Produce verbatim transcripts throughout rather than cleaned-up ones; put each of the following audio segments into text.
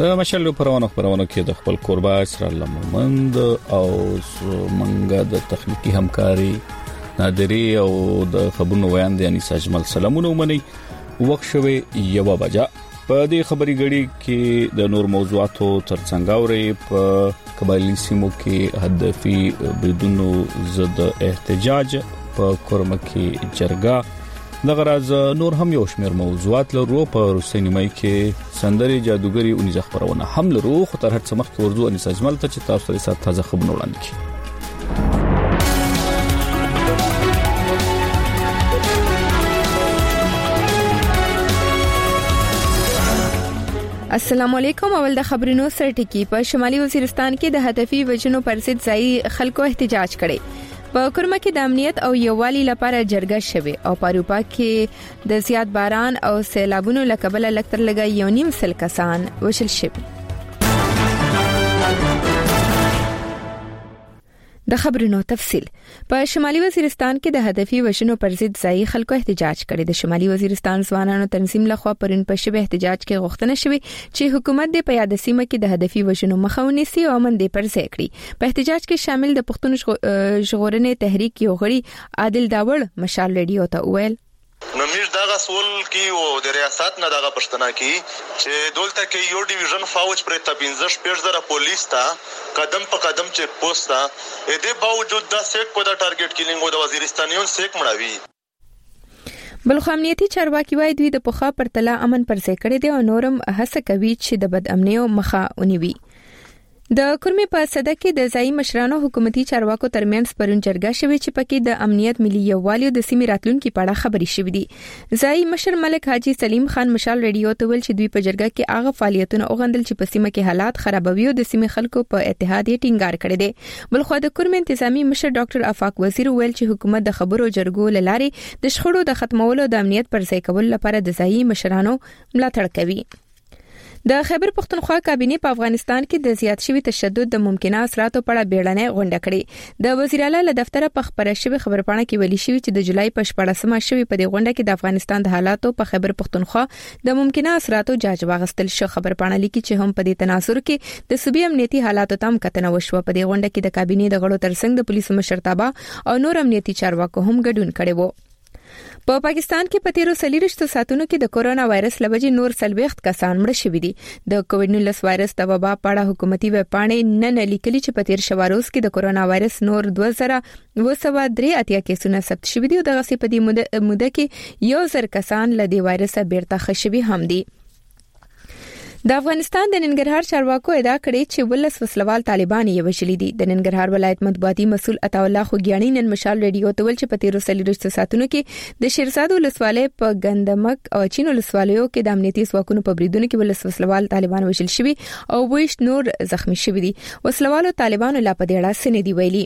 د مشال پروانو پروانو کې د خپل قربا اسرار لمند او منګه د تخنیکی همکاري نادری او د خبرونو ویاند یعنی ساجمل سلامونه ومني وخت شوي یو بجا په دې خبري غړي کې د نور موضوعاتو ترڅنګ اوري په قبایلی سیمو کې هدفي بدونو ضد احتجاج په کورمه کې جرګه د غراز نور هم یو شمیر موضوعات لرو په روسي نیمای کې سندري جادوګری اونې ځخبرونه هم لرو خو تر هر څه مخکې ورځو ان ساجمل ته چې تاسو سره تازه خبرونه وړاندې کړي. السلام علیکم. اول د خبرونو سره ټکی په شمالي وزیرستان کې د هدفي وجنو پر ضد ځای خلکو احتجاج کړي. په کورمه کې د امنیت او یووالي لپاره جرګه شوه او په اروپا کې د زیات باران او سیلابونو لکبله لکتر لګا یو نیم سل کسان وشل شوه. د خبرونو تفصيل. په شمالي وزیرستان کې د هدفي وشنو پر ضد ځای خلکو احتجاج کړي. د شمالي وزیرستان ځوانانو تنظیم لخوا پرون په شبه احتجاج کې غوښتنه شوه چې حکومت د پیاده سیمه کې د هدفي وشنو مخاوني سي او من د پر ځای کړي. په احتجاج کې شامل د پښتون ژغورنې تحریک یو غړي عادل داوړ مشال ریډیو ته وویل نو میش دغه سول کی او د ریاست نه دغه پښتنه کی چې دولته کې یو ډیویژن فوج پر تپینځه شپږ زره پولیس تا قدم په قدم چیک پوسټ تا اې دې باوجود د سیک کو د ټارګټ کیلینګ د وزیرستانیون سیک مړاوي. بل خو امنیتي چارواکي وایي دوی د پخا پر تلا امن پر ځای کړی دی او نورم هڅه کوي چې د بد امنیو مخه ونیوي. د کورمه په صده کې د ځای مشرانو حکومتي چارواکو ترمنځ پرون جرګه شوه چې پکې د امنیت ملي یووالي د سیمې راتلونکو په اړه خبري شوې دي. ځای مشر ملک حاجی سلیم خان مشال ریډیو ته ویل چې دوی په جرګه کې هغه فعالیتونه اوغندل چې په سیمه کې حالات خرابوي او د سیمې خلکو په اتحاد یې ټینګار کړی دی. بل خو د کورمه انتظامی مشر ډاکټر افاق وزیر ویل چې حکومت د خبرو جرګو لارې د شخړو د ختمولو د امنیت پر ځای کول لپاره د ځای مشرانو ملاتړ کوي. د خیبر پختونخوا کابینه په افغانستان کې د زیات شوی تشدد د ممکنه اثراتو په اړه بیړنۍ غونډه کړې. د وزیر اعلی له دفتره په خبره شوی خبرپاڼه کې ویلي شوی چې د جولای په شپږمه شوی په دې غونډه کې د افغانستان د حالاتو په خیبر پختونخوا د ممکنه اثراتو جاج واغستل شو. خبرپاڼه لیکي چې هم په دې تناظر کې د صوبې امنیتي حالاتو تام کتنه وشوه. په دې غونډه کې د کابینه د غړو ترڅنګ د پولیسو مشرتابه او نور امنیتي چارواکو هم ګډون کړي وو. په پا پاکستان کې په تیرو سلیریشتو ساتونو کې د کورونا وایرس لوجې نور سلويخت کسان مړ شوي دي. د کووډ نولس وایرس د وبا په اړه حکومتي ویب پاڼې نن لیکلي چې په تیر شواروز کې د کورونا وایرس نور دوه زره دوه سوه درې اتیا کیسونه ثبت شوي دي او دغه په دې موده, موده کې یو زر کسان له دې وایرس بیرته ښه شوي هم دي. د افغانستان د ننګرهار چارواکو ادعا کړې چې ولس وسلوال طالبان یې وشلي دي. د ننګرهار ولایت مطبوعاتي مسول عطا الله خوګیانی نن مشال ریډیو ته ول چې په تیرو سلیریشتو ساتونو کې د شیرزاد ولسوالۍ په ګندمک او چین ولسوالیو کې د امنیتي ځواکونو په بریدونو کې ولس وسلوال طالبان وشل شوي او ویشت نور زخمی شوي دي. وسلوالو طالبانو لا په دې اړه څه نه دی ویلي.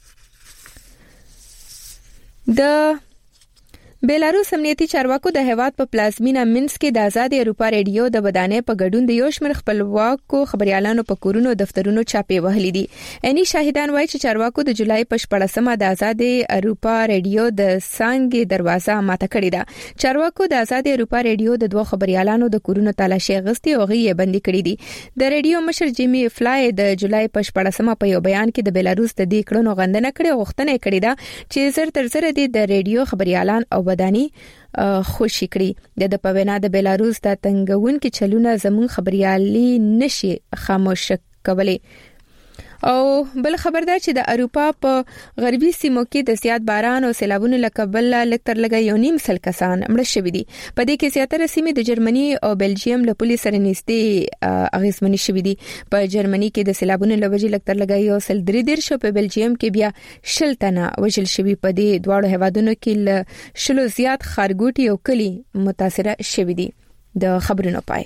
د بیلاروس امنیتي چارواکو د هیواد په پلازمینه مینسک کې د آزاد اروپا ریډیو د ودانې په ګډون د یو شمېر خپلواکو خبريالانو په کورونو دفترونو چاپې وهلې دي. اني شاهدان وایي چې چارواکو د جولای په شپږمه د آزاد اروپا ریډیو د څنګه دروازه ماته کړې ده. چارواکو د آزاد اروپا ریډیو د دوه خبريالانو د کورونو تلاشي غستې او غي بندي کړې دي. د ریډیو مشر جیمی فلای د جولای په شپږمه په یو بیان کې د بیلاروس د دې کړنو غندنه کړې او غوښتنه کړې ده چې زر تر زر د ریډیو خبريالان او وداني خوشی کړي. د پوینا د بیلاروس د تنګون کې چلونه زمون خبريالي نشي خاموش کولای. او بل خبردار چې د اروپا په غربي سیمو کې د زیات باران او سیلابونو لکبل لکتر لګا یو نیم سل کسان مړ شوي دي. په دې کې زیاتره سیمې د جرمني او بلجیم له پولیس سره نږدې اغیزمنې شوي دي. په جرمني کې د سیلابونو لوجې لکتر لګا یو سل درې دیر شو. په بلجیم کې بیا شل تنه وژل شوي. په دې دواړو هیوادونو کې ل شلو زیات خارګوټي او کلی متاثره شوي دي. د خبرونو پای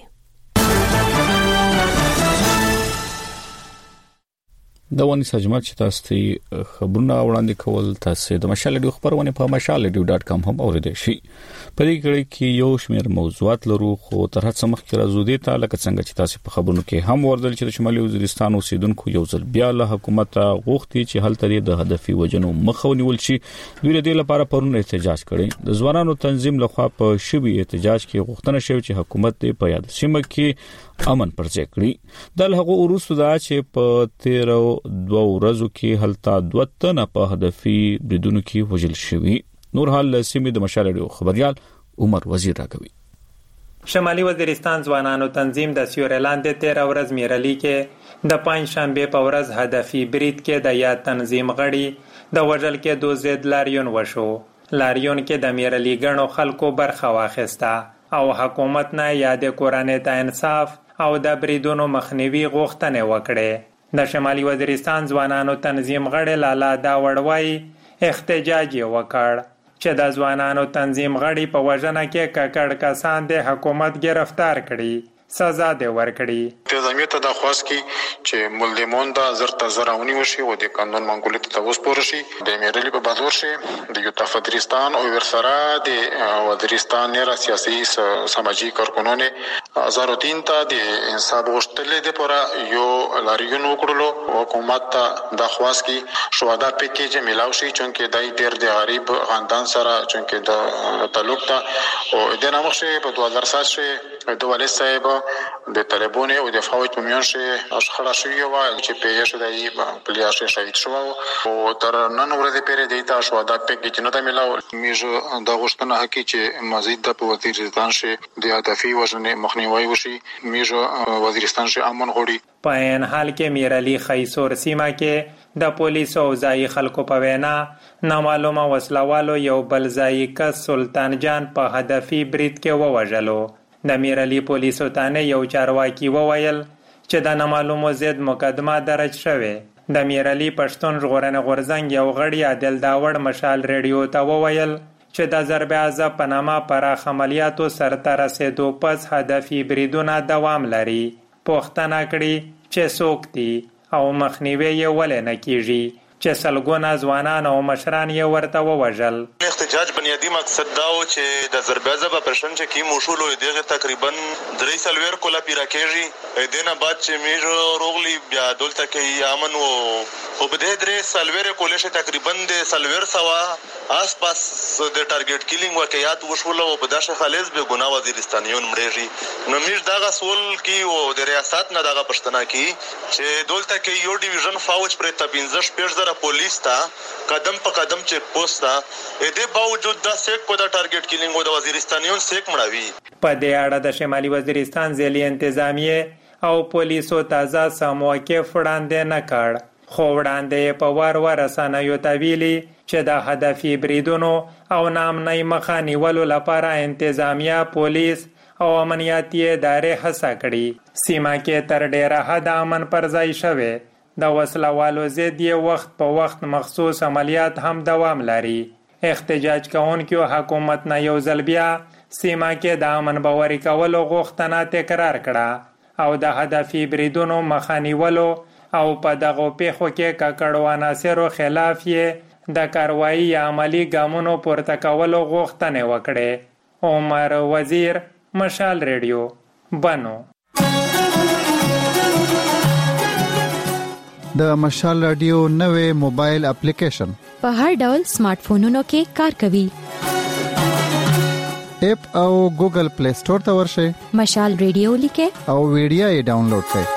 د ونی سجمت چې تاسو ته خبرونه وړاندې کول تاسو د مشال ډیو خبرونه په مشال ډیو ډاټ کام هم اوریدئ شي. په دې کې کې یو شمېر موضوعات لرو خو تر هڅه مخکې راځو دي ته لکه څنګه چې تاسو په خبرونو کې هم وردل چې د شمالي وزیرستان اوسیدونکو یو ځل بیا له حکومت غوښتي چې هلته د هدفي وجنو مخاوني شي. دوی له دې لپاره پرون احتجاج کړي. د ځوانانو تنظیم لخوا په شوی احتجاج کې غوښتنه شوه چې حکومت په یاد سیمه کې امن پر ځای کړی د هغه وروسته دا چې په تیرو دوه ورځو کې هلته دوه تنه په هدفي بریدونو کې وژل شوي. نور حال سیمې د مشال رادیو خبريال عمر وزیر راکوي. شمالي وزیرستان ځوانانو تنظیم د سیورلاند تیر ورځ میرلی کې د پنځ شنبه په ورځ هدفي برید کې د یا تنظیم غړي د وژل کې دوه زید لاریون وشو. لاریون کې د میرلی غنو خلکو برخه واخیسته او حکومت نه یاد کورانه ته انصاف او د بریدونو مخنیوي غوښتنه وکړه. د شمالي وزیرستان ځوانانو تنظیم غړي لالا دا وړوي احتجاج وکړ چې د ځوانانو تنظیم غړي په وژنه کې ککړ کسان د حکومت گرفتار کړي سزا دی ورکړي. انتظامیه ته د خواست کی چې ملدمون دا زرت زراونی وشي او د قانون منګولیت ته وسپور شي د میرلی په بازور شي د یو تفدرستان او ورسره د وزیرستان نه سیاسي سماجی کارکنونه هزار و تین ته د انصاف غوښتل دي پر یو لاریون وکړلو حکومت ته د خواست کی شوادا پیکیج ملاوي شي چې دای ډیر د غریب خاندان سره چې د تعلق ته او د نامخشه په دوه هزار سات شي د ولې صاحب د طالبانو او د فوج په میان شي اشخړه شوی و چې په یې شوی د پلیاشه شهید شو او تر نن ورځې پرې د تا شو د پکې نه ته ملاو میږه د غوښتنه حقي چې مزید د وزیرستان شي د هدفي وژنې مخنیوي وشي میږه وزیرستان شي امن غوړي. په ان حال کې میرلی خیسور سیمه کې د پولیسو او ځای خلکو په وینا نامعلومه وسلوالو یو بل ځای کس سلطان جان په هدفي برید کې ووژلو. د میرلی پولیسو تانه یو چارواکي وویل چې د نامعلومو ضد مقدمه درج شوه. د میرلی پښتون ژغورنې غورځنګ یو غړي عادل داوړ مشال ریډیو ته وویل چې د ضرب عذاب په نامه پراخ عملیاتو سرته رسیدو پس هدفي بریدونه دوام لري. پوښتنه کړي چې څوک دي او مخنیوي یې ولې نه کیږي چې سلګونه ځوانان او مشران یې ورته ووژل. احتجاج بنیادی مقصد دا و چې د ضرب عذاب پرشن چې کی موشولو دغه تقریبا درې سلویر کولا پیرا کېږي دینه بعد چې میر روغلی بیا دولته کې امن وو او په دې درې سلویر کولې چې تقریبا د سلویر سوا آس پاس د ټارګټ کیلینګ واقعیات وشول او په داشه خالص به ګناه وزیرستانیون مړېږي. نو میر دغه سول کې او د ریاست نه دغه پښتنه کې چې دولته کې یو ډیویژن فوج پر تپینځه شپږ زره پولیس تا قدم په قدم چیک پوسټ تا اې دې باوجود دا سیک کو دا ټارګټ کیلینګ او د وزیرستانیون سیک مړاوي. په دې اړه د شمالي وزیرستان ځلې انتظامیه او پولیسو تازه سمواکف وړاندې نه کړ خو وړاندې په وار وار رسنیو ته ویلي چې د هدفي بریدونو او نامنۍ مخه نیولو لپاره انتظامیه پولیس او امنیتي ادارې هڅه کړې. سیمه کې تر ډیره حد امن پر ځای شوی. د وسلوالو ضد یې وخت په وخت مخصوص عملیات هم دوام لري. احتجاج کوونکو حکومت نه یو ځل بیا سیمه کې د امن باوري کولو غوښتنه تکرار کړه او د هدفي بریدونو مخه نیولو او په دغو پیښو کې ککړو عناصرو خلاف یې د کاروایي عملی ګامونو پورته کولو غوښتنه وکړه. عمر وزیر، مشال ریډیو، بنو. د مشال رادیو نوې موبایل اپلیکیشن په هر ډول سمارټ فونونو کې کار کوي. اپ او ګوګل پلی سٹور ته ورشئ. مشال ریډیو لیکه او ویډیو یې ډاونلوډ کړئ.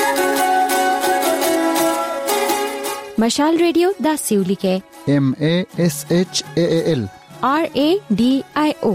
مشال ریډیو دا سیو لیکه ایم ا اس ایچ ا ال آر ا ډی آی او.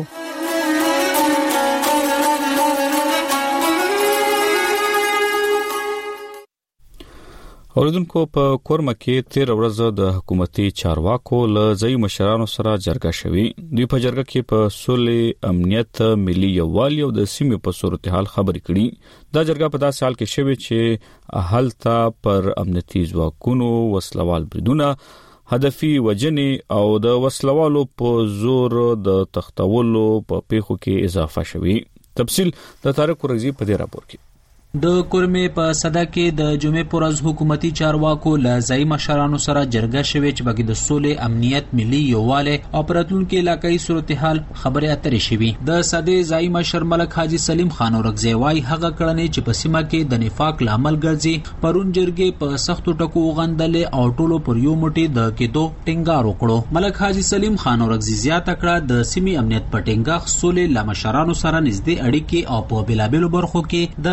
اوریدونکو په کورمه کې تیر ورځ د حکومتي چارواکو له ځای مشرانو سره جرګه شوې. دوی په جرګه کې په سولې، امنیت، ملي یووالي او د سیمې په صورتحال خبرې کړي. دا جرګه په داسې حال کې شوې چې هلته پر امنیتي ځواکونو وسلوال بریدونه، هدفي وجنې او د وسلوالو په زور د تختولو په پیښو کې اضافه شوې. تفصیل د طارق رضی په دې راپور کې. د کورمې په صدا کې د جمعې پر ورځ حکومتي چارواکو له ځای مشرانو سره جرګه شوې چې بګې د سولې، امنیت، ملي یووالي او راتلونکي علاقايي صورتحال خبرې اترې شوې. د صدې ځای مشر ملک حاجی سلیم خان اورګزی وايي هغه کړنې چې په سیمه کې د نفاق لامل ګرځي پرون جرګې په سختو ټکو غندلې او ټولو پر یو موټي د کېدو ټینګار وکړو. ملک حاجی سلیم خان اورګزی زیاته کړه د سیمې امنیت په ټینګښت سولې له مشرانو سره نږدې اړیکې او په بلابلو برخو کې د انتظام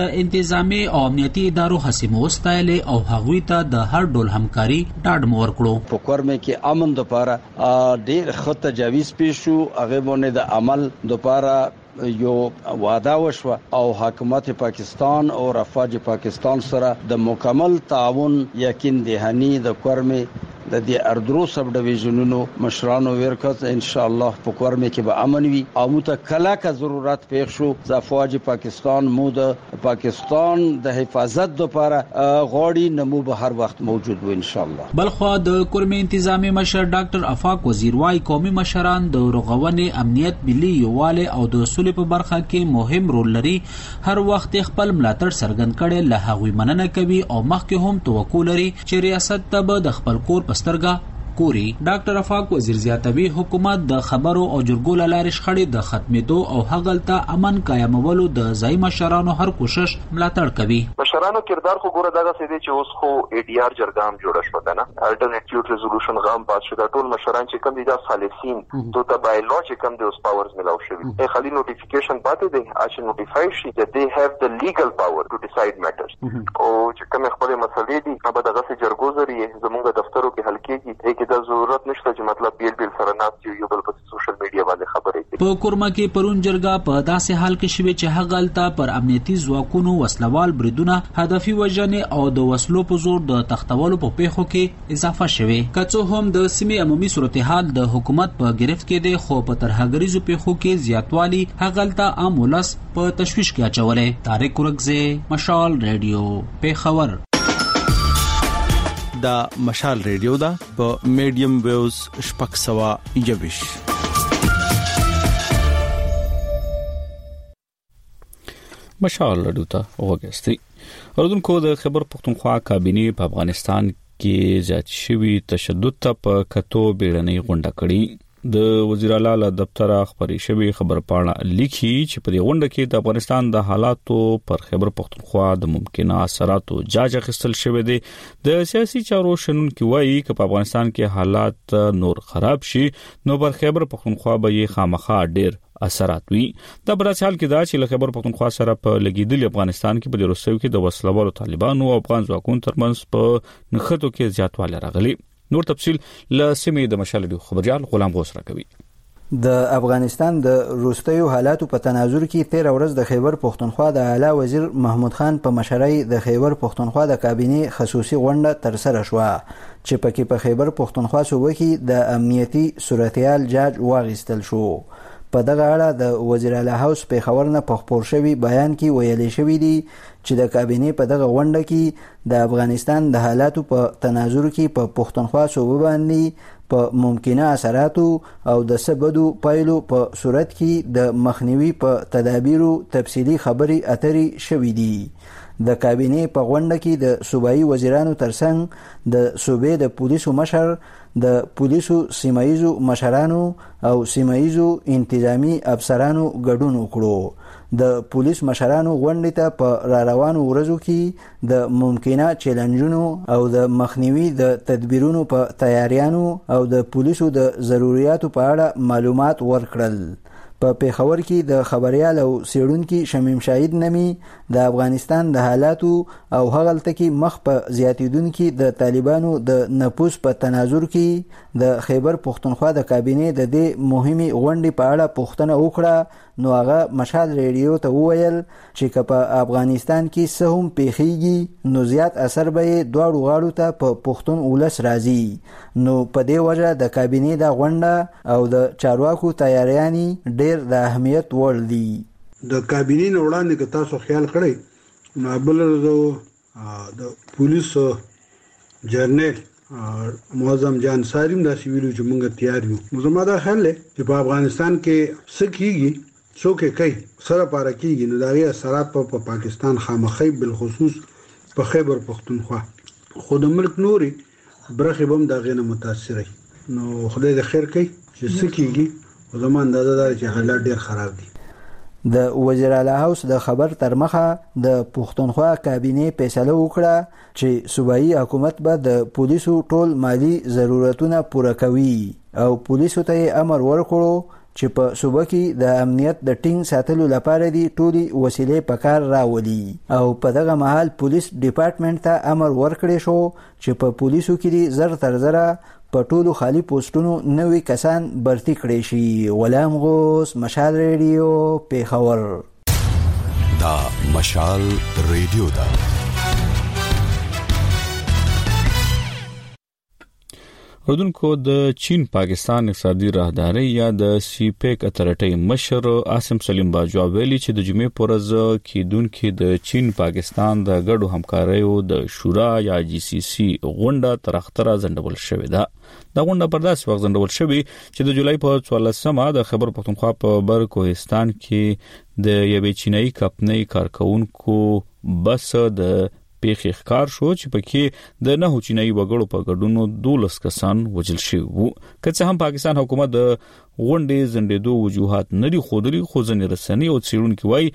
انتظامی او امنیتي ادارو هڅې وستایلې او هغوی ته د هر ډول همکاري ډاډ مو ورکړو. په کورمه کې امن د لپاره ډېر ښه تجاویز پیښ شو، هغه باندې د عمل د لپاره یو وعده وشو او حکومت پاکستان او افواج پاکستان سره د مکمل تعاون یقین دهانی د کورمه د دې اردرو سب ډیویژنونو مشرانو ورکت ان شاء الله په کورمه کې به امن وي او متکلا کا ضرورت پیښ شو د افواج پاکستان مو د پاکستان د حفاظت لپاره غوړي نمو به هر وخت موجود و ان شاء الله. بلخو د کورمه انتظامی مشر ډاکټر افاق وزیر وايي قومي مشران د رغونې امنیت ملي یوواله او د اصول په برخه کې مهم رول لري. هر وخت خپل ملاتړ څرګند کړي، له هغوی مننه کوي او مخکې هم توقع لري چې ریاست ته به د خپل کور پسترګه کوری. ډاکټر افاق وزیر زیاتوي حکومت د خبرو او جرګو لارې شخړې د ختمېدو او هغلته امن قائمولو د ځای مشرانو هر کوشش ملاتړ کوي. مشرانو کردار خو ګوره دغه څه دی چې اوس خو ای ډی آر جرګام جوړ شو کنه، الټرنیټیو ریزولوشن غام پاس شو. دا ټول مشران چې کوم دي دا خالصین دوی ته بای لو چې کوم د اوس پاورز ملاو شوی، ای خالي نوټیفیکیشن پاتې دی اچ نوټیفای شي چې they have the legal power to decide matters. او چې کوم خپل مسلې دي هغه دغه څه جرګو ذریعہ زموږ دفترو کې حل کېږي. کې د ضرورت نشته چې مطلب بیل بیل سره ناست یو بل په سوشل میډیا باندې خبرې کوي. په کورما کې پرون جرګه په داسې حال کې شوه چې هغلته پر امنیتي ځواکونو وسلوال بریدونه، هدفي وژنې او د وسلو په زور د تختولو په پیښو کې اضافه شوه. کڅو هم د سیمې عمومي صورتحال د حکومت په گرفت کې دی، خو په ترهګریزو پیښو کې زیاتوالی هغلته عام ولس په تشویش کې اچولې. طارق ورکزه، مشال ریډیو، پیښور. دا مشال ریډیو دا په میډیم ویوز شپږ سوه یویش. مشال ریډیو ته وګورئ. اردوونکو د خیبر پختونخوا کابینه په افغانستان کې زیات شوی تشدد ته په کتو بیړنۍ غونډه کړې. د وزیر اعلی له دفتر خبري شوی خبر پاڼه لیکي چې په دې غونډه کې د افغانستان د حالاتو پر خیبر پختونخوا د ممکنه اثراتو جاج اخیستل شوی دی. د سیاسي چارو شنونکو وایي چې په افغانستان کې حالات نور خراب شي نو پر خیبر پختونخوا به یې خامخا ډیر اثرات وي. دا برابر حال کې دا چې له خیبر پختونخوا سره په لګیدل افغانستان کې په دې روسو کې د وسلوالو طالبانو او افغان ځواکونو ترمنځ په نښتو کې زیاتوالی راغلی. نور تفصيل له سیمې د مشال خبريال غلام غوث راکوي. د افغانستان د روستیو حالاتو په تناظر کې تیر ورځ د خیبر پختونخوا د اعلی وزیر محمود خان په مشرۍ د خیبر پختونخوا د کابینه خصوصي غونډه تر سره شوه چې پکې په خیبر پختونخوا صوبه کې د امنیتي صورتحال جاج واغستل شو. په دغه اړه د وزیر اعلی هاوس په خبر نه په خبر شوی بیان کې ویلي شوی دی چې د کابینه په دغه غونډه کې د افغانستان د حالاتو په تناظر کې په پختونخوا صوبه باندې په ممکنه اثراتو او د سبدو پایلو په صورت کې د مخنیوي په تدابیرو تفصیلی خبري اترې شوې دي. د کابینه په غونډه کې د صوبایي وزیرانو ترڅنګ د صوبې د پولیسو مشر، د پولیسو سیمایزو مشرانو او سیمایزو انتظامی افسرانو ګډون وکړو. د پولیس مشرانو غونډې ته په را روانو ورځو کې د ممکنه چیلنجونو او د مخنیوي د تدبیرونو په تیاریانو او د پولیسو د ضرورتو په اړه معلومات ورکړل. په پیښور کې د خبريال او سیړونکو شمیم شاهد نمی د افغانستان د حالاتو او هغلته کې مخ په زیاتیدونکو د طالبانو د نفوذ په تناظر کې د خیبر پختونخوا د کابینه د دې مهمه غونډې په اړه پوښتنه وکړه. نو هغه مشال ریډیو ته وویل چې په افغانستان کې سهم پیخیږي نو زیات اثر به دواړو غاړو ته په پښتون ولس راځي. نو په دې وجه د کابینه د غونډه او د چارواکو تیاریانی ډیر د اهمیت وړ دي. د کابینه نه وړاندې که تاسو خیال کړئ نو بل د پولیس جرنیل معظم جان ساریم دا سیویلو چې موږ تیار یو. زما دا خیال دی چې په افغانستان کې څه کیږي څوک کوي سره پاره کیږي نو دا غي اثرات په پا پاکستان خامخې بل خصوص په خیبر پختونخوا خود ملک نوري برخه بم دا غینه متاثر نو خدای د خیر کوي چې سکیږي زمان دا دا چې حالات ډیر خراب دي. د وزیر اعلی هاوس د خبر تر مخه د پختونخوا کابینه فیصله وکړه چې صوبایي حکومت به د پولیسو ټول مالی ضرورتونه پوره کوي او پولیسو ته امر ورکړو چې په صوبه کې د امنیت د ټینګ ساتلو لپاره دي ټولي وسیلې په کار راولي او په دغه مهال پولیس ډپارټمنټ ته امر ورکړی شو چې په پولیسو کې زر تر زره په ټولو خالی پوسټونو نوي کسان برتي کړي شي. غلام غوث، مشال ریډیو، پیښور. دا مشال ریډیو دا ودونکو د چین پاکستان اقتصادي راهداري یا د سی پیک اتارټي مشر عاصم سلیم باجوا ویلي چې د جمعې پورز کېدونکو د چین پاکستان د ګډو همکاریو د شورا یا جی سی سی غونډه تر اختره ځنډول شوې ده. دا غونډه پر داسې وخت ځنډول شوې چې د جولای په څوارلسمه د خیبر پختونخوا په بر کوهستان کې د یوې چینایي کمپنۍ کارکونکو بس د پیښې ښکار شو چې پکې د نه چینایي وګړو په ګډونو دولس کسان وژل شوي وو. که څه هم پاکستان حکومت د غونډې ځنډېدو وجوهات نه دي ښودلي، خو ځینې رسنۍ او څېړونکي وایي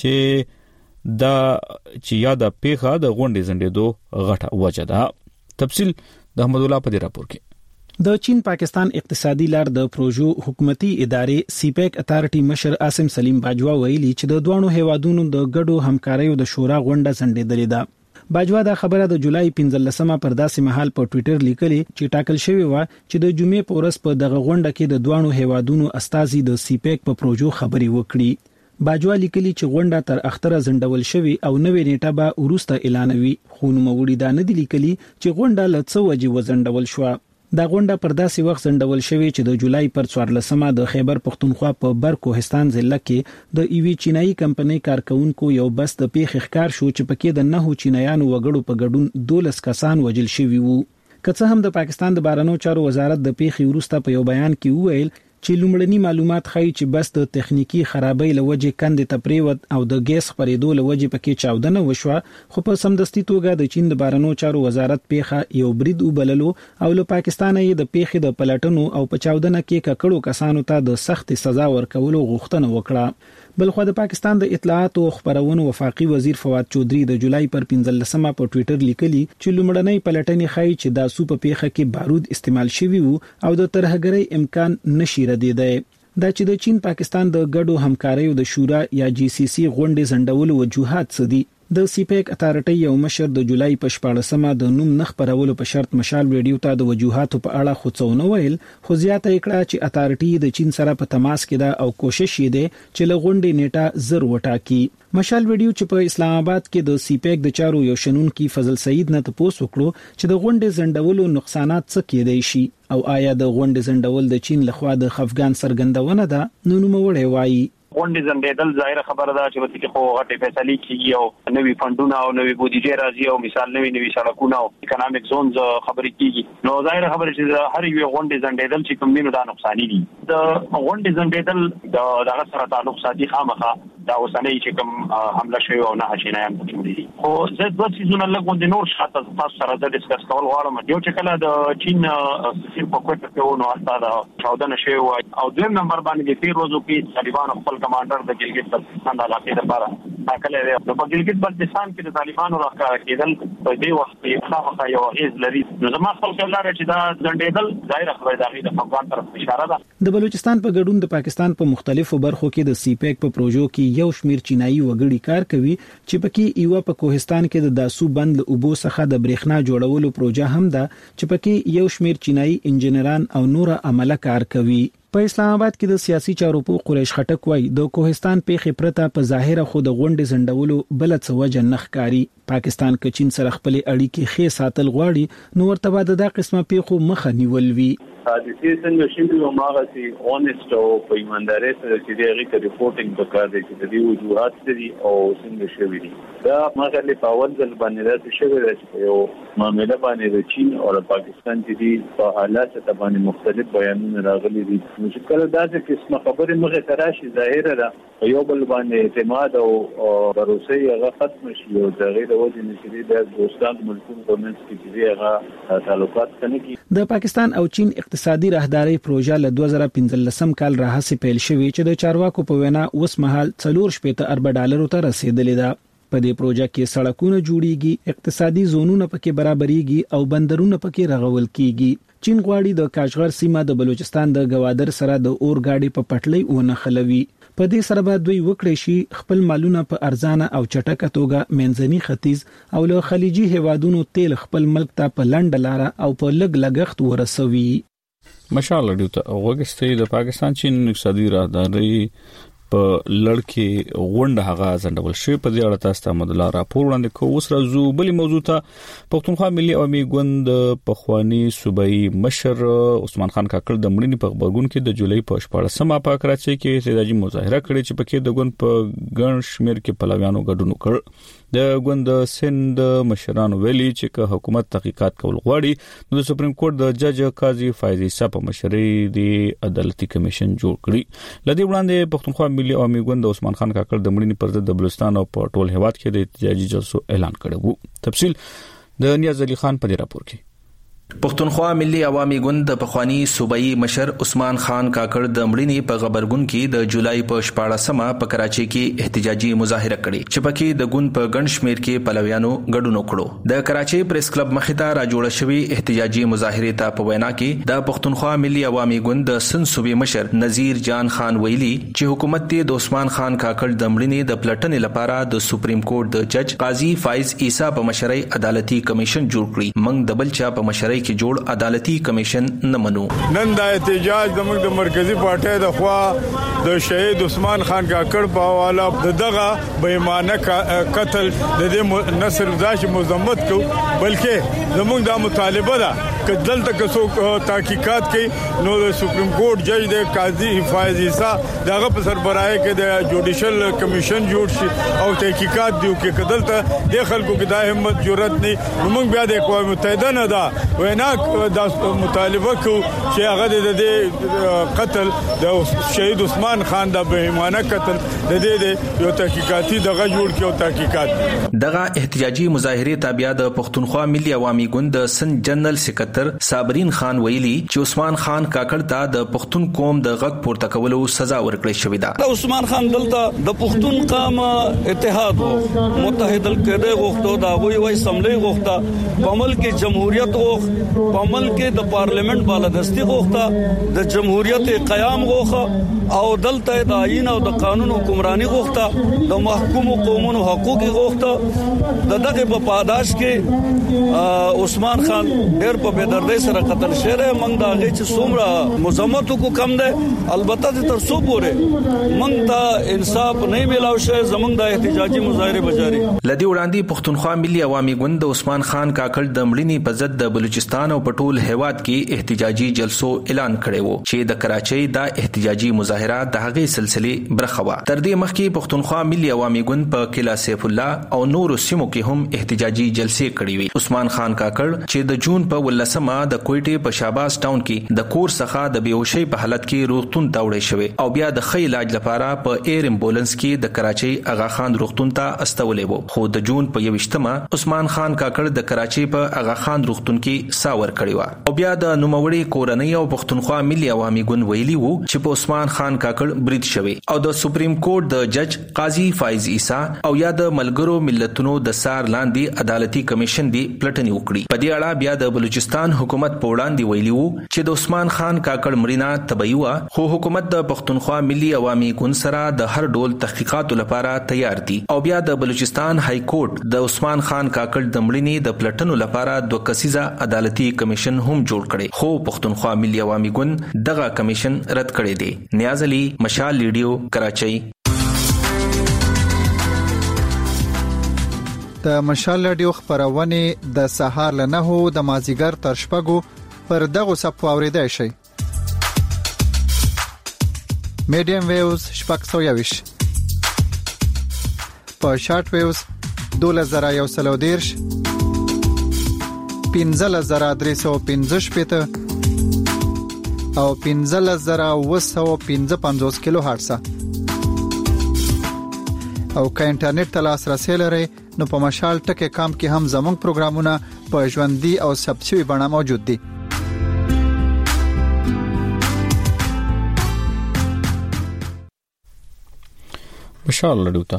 چې دا چې یا د پیښه د غونډې ځنډېدو غټه وجه ده. تفصیل د احمد الله په دې راپور کې. د چین پاکستان اقتصادي لار د پروژو حکومتي ادارې سی پیک اتارټي مشر عاصم سلیم باجوا ویلي چې د دوه هیوادونو د ګډو همکاریو د شورا غونډه ځنډېدلې ده. باجوا دا خبره د جولای پنځلسمه پر داسې مهال په ټوئیټر لیکلي چې ټاکل شوی و چې د جمعې په ورځ په دغه غونډه کې د دوه هیوادونو استازي د سی پیک په پروژو خبري وکړي. باجوا لیکلي چې غونډه تر اختره ځنډول شوی او نوې نیټه به وروسته اعلانوي، خو نوموړي دا نه دی لیکلي چې غونډه له څه وجې وځنډول شو. دا غونډه پر داسې وخت ځنډول شوی چې د جولای پر څوارلسمه د خیبر پختونخوا په بر کوهستان ضلع کې د ایوي چینایي کمپنۍ کارکونکو یو بس د پیښې ښکار شو چې پکې د نه چینایانو وګړو په ګډون دولس کسان وژل شوي وو. که څه هم د پاکستان د بهرنیو چارو وزارت د پیښې وروسته په یو بیان کې وویل چې لومړني معلومات ښیي چې بس د تخنیکی خرابۍ لوجې کندې ته پریوت او د ګیس خپرېدو لوجې پکې چاودنه وشوه، خو په سمدستي توګه د چین د بهرنیو چارو وزارت پیښه یو برید وبللو او له پاکستان یې د پیښې د پلټنو او په چاودنه کې ککړو کسانو ته د سخت سزا ورکولو غوښتنه وکړه. بلخو د پاکستان د اطلاعات او خبرونو وفاقي وزیر فواد چودري د جولای پر پنځلسمه په ټوئیټر لیکلي چې لومړنۍ پلټنې ښیي چې د سو په پیښه کې بارود استعمال شوی وو او د ترهګرۍ امکان نشي ردیدای. دا چې د چین پاکستان د ګډو همکاریو د شورا یا جی سی سی غونډې ځنډولو وجوهات څه دي. د سی پیک اتارټي یو مشر د جولای په شپاړسمه د نوم نه خبرولو په شرط مشال ویډیو ته د وجوهاتو په اړه خوڅونه ویل، خو زیاته کړه چې اتارټي د چین سره په تماس کې ده او کوشش یې ده چې له غونډې نیټه زر وټاکي. مشال ویډیو چې په اسلام آباد کې د سی پیک د چارو یو شنونکي فضل سعید نه تاسو وکړو چې د غونډې ځنډولو نقصانات څه کېدای شي او آیا د غونډې ځنډول د چین لخوا د خفګان څرګندونه ده. نو نوموړی وایي غونډې ځنډېدل ظاهره خبره ده چې وتی کې خو غټې فیصلې کیږي او نوې فندونه او نوې بودیجه راځي او مثال نوې نوې سړکونه او اکونومیک زونز خبرې کیږي. نو ظاهره خبره چې هر یو غونډې ځنډېدل چې کوم دینو دا نقصان دي. د غونډې ځنډېدل د دغه سره تعلق ساتي خامخا دا اوسنۍ چې کوم حمله شوی او نه شینایان پکې دي. خو زه د څه زونه لګون د نور شاته تاسو سره د ډیسکس کول غواړم. یو چې کله د چین سیستم په کوټه کې ونه استا دا چاودنه شوی او دویم نمبر باندې د پیر روزو کې طالبان خپل کمانډر د ګلګت بلتستان د علاقې لپاره ټاکلې دی. نو په ګلګت بلتستان کې د طالبانو راکړه کېدل په دې وخت کې خامخا یو هیڅ لري. نو زما خپل کولای چې دا ځنډېدل ظاهره خبره ده د افغان طرف اشاره ده. د بلوچستان په ګډون د پاکستان په مختلفو برخو کې د سی پیک په پروژو کې یو شمیر چینایي وګړي کار کوي چې پکې ایوا په کوهستان کې د داسو بند له اوبو څخه د برېښنا جوړولو پروژه هم ده چې پکې یو شمیر چینایي انجنیران او نور عمله کار کوي. په اسلام آباد کې د سیاسي چارو په قریش خټک وای د کوهستان پیښې پرته په ظاهره خو د غونډې ځنډولو بل څه وجه نه ښکاري. پاکستان کې چین سره خپل اړیکې ښې ساتل غواړي نو ورته به د قسمه پیښو مخه نیول وی. حادثې څنګه شوي او ماغه سي اونست او په ایماندارۍ سره چې دغه ته ریپورتینګ وکړي چې د دې وجوهات دي او څنګه شوي دي. دا ماغه له پاول ځل باندې راځي شوی چې یو معاملې باندې د چین او پاکستان چې دي په حالات ته باندې مختلف بیانونه راغلي دي. چې کله دا چې قسمه خبره مخه تراشي ظاهره ده یو بل باندې اعتماد او باور هغه ختم شي او د غیر وجه نشي د دوستان ملکونو په منځ کې چې هغه تعلقات کني. د پاکستان او چین اقتصادي راهداري پروژه له دوه زره پنځلسم کال راهیسې پیل شوې چې د چارواکو په وینا اوس مهال څلور شپږ ارب ډالرو ته رسیدلې ده. په دې پروژه کې سړکونه جوړیږي، اقتصادي زونونه پکې برابرېږي او بندرونه پکې رغول کیږي. چین غواړي د کاشغر سیمه د بلوچستان د گوادر سره د اورګاډي په پټلۍ ونښلوي. په دې سره به دوی وکړي شي خپل مالونه په ارزانه او چټکه توګه منځني ختیځ او له خلیجي هیوادونو تیل خپل ملک ته په لنډه لار او په لږ لګښت ورسوي. مشال لري ته وګستې د پاکستان چین اقتصادي راهداري په لړکي غونډه هغه ځندول شي. په دې اړه تاسو ته مدلا راپور وړاندې کوو. اوس راځو بلې موضوع ته. پښتونخوا ملي عوامي ګوند پخوانی صوبایي مشر عثمان خان کاکړ د مړینې په خبرګون کې د جولای په شپاړسمه په کراچۍ کې احتجاجي مظاهره کړې چې پکې د ګوند په ګڼ شمېر کې پلویانو ګډون وکړ. د ګوند سند مشرانو ویلي چې که حکومت تحقیقات کول غواړي نو د سپریم کورټ د جج قاضي فایز عیسی په مشرۍ د عدالتي کمیشن جوړ کړي. لدی وړاندې پښتونخوا ملي عوامي ګوند عثمان خان کاکړ د مړینې پر ضد د بلوچستان او په ټول هیواد کې د احتجاجي جلسو اعلان کړی وو. تفصیل د نیاز علي خان په دې راپور کې. پښتونخوا ملي عوامي ګوند د پخوانی صوبایي مشر عثمان خان کاکړ د مړینې په خبرګون کې د جولای په شپاړسمه په کراچۍ کې احتجاجي مظاهره کړې چې پکې د ګوند په ګڼ شمېر کې پلویانو ګډون وکړو. د کراچۍ پریس کلب مخې ته راجوړ شوی احتجاجي مظاهره ته په وینا کې د پښتونخوا ملي عوامي ګوند د سند صوبې مشر نذیر جان خان ویلي چې حکومت د عثمان خان کاکړ د مړینې د پلټنې لپاره د سپریم کورټ د جج قاضي فایز عیسی په مشرۍ عدالتي کمیشن جوړ کړی. موږ د بل چا په مشرۍ کې جوړ عدالتي کمیشن نه منو. نن دا احتجاج زموږ د مرکزی پارټۍ د خوا د شهید عثمان خان کاکړ په حواله د دغه بېمانه قتل د دې نصر ځاش مذمت کو، بلکې زموږ دا مطالبه ده چې دلته که څوک تحقیقات کوي نو د سپریم کورټ جج د قاضي فایز عیسی دغه په سربراهي کې د جوډیشل کمیشن جوړ شي او تحقیقات دیو کې دلته د خلکو کې د همت جرأت نه. موږ بیا د اقوام متحده نه دا وینا دا مطالبه کو چې هغه د قتل د شهید عثمان خان د بېمانه قتل د دې یو تحقیقاتي دغه جوړ کې او تحقیقات. دغه احتجاجي مظاهره تابع د پښتونخوا ملي عوامي ګوند د سند جنرال سکرټر صابرین خان ویلي چې عثمان خان کاکړ ته د پښتون قوم د غږ پورته کولو سزا ورکړې شوې ده. عثمان خان دلته د پښتون قوم اتحاد متحد القاعده غوښتو دا وی وای سملې غوښته په ملک جمهوریت غوښ په ملک د پارلیمنت بالادستی غوښته د جمهوریت قیام غوښه او دلته د آئین او د قانون حکمرانی غوښته د محکوم قومونو حقوق غوښته. د دغه په پاداش کې عثمان خان ډېر په بېدردۍ سره قتل شوی. موږ دا غي چې څومره مزمت کو کم ده البته تر څو پورې موږ ته انصاف نه ملاو شي. زموږ د احتجاجي مظاهره بجاري لدی وړاندې پښتونخوا ملي عوامي ګوند د عثمان خان کاکړ د مړینې په ضد د بلوچستان او پټول هیواد کې احتجاجي جلسو اعلان کړي وو چې د کراچۍ د احتجاجي مظاهره د هغې سلسله برخه و. تر دې مخکې پښتونخوا ملي عوامي ګوند په قلعه سیف الله او نور سیمو کې هم احتجاجي جلسې کړې وي. عثمان خان کاکړ چې د جون په ولسمه د کوټې په شاباس ټاون کې د کور څخه د بیهوشۍ په حالت کې روغتون ته وړي شوی او بیا د ښه علاج لپاره په ایر امبولانس کې د کراچۍ اغا خان روغتون ته استولې وو. خو د جون په یوشتمه عثمان خان کاکړ د کراچۍ په اغا خان روغتون کې ساور کړی و او بیا د نوموړي کورنۍ او پښتونخوا ملي عوامي ګوند ویلي وو چې په عثمان خان کاکړ برید شوی او د سپریم کورټ د جج قاضي فایز عیسی او یا د ملګرو ملتونو د سار لاندې عدالتي کمیشن دی پلټنې وکړي. په دې اړه بیا د بلوچستان حکومت په وړاندې ویلي وو چې د عثمان خان کاکړ مړینه طبيعي و، خو حکومت د پښتونخوا ملي عوامي ګوند سره د هر ډول تحقیقاتو لپاره تیار دي او بیا د بلوچستان های کورټ د عثمان خان کاکړ د مړینې د پلټنو لپاره دوه کسیزه عدالتي کمیشن هم جوړ کړي، خو پښتونخوا ملي عوامي ګوند دغه کمیشن رد کړی دی. نیاز علي، مشال ریډیو، کراچۍ. د مشال ریډیو خبرونه د سهار له نهو د مازیګر تر شپږو پر دغه صفو اوریدای شي. میډیم ویوز شپږ سوه یویش په شارټ ویوز دوله زره یو سل دیرش پنځه زره درې سوه پنځه شپېته او پنځه زره اوه سوه پنځه پنځوس کیلو هرتز او که انټرنیټ ته لاسرسی لرئ نو په مشال ټکی کام کې هم زموږ پروګرامونه په ژوندۍ او ثبت شوي بڼه موجود دي. مشال لډوتا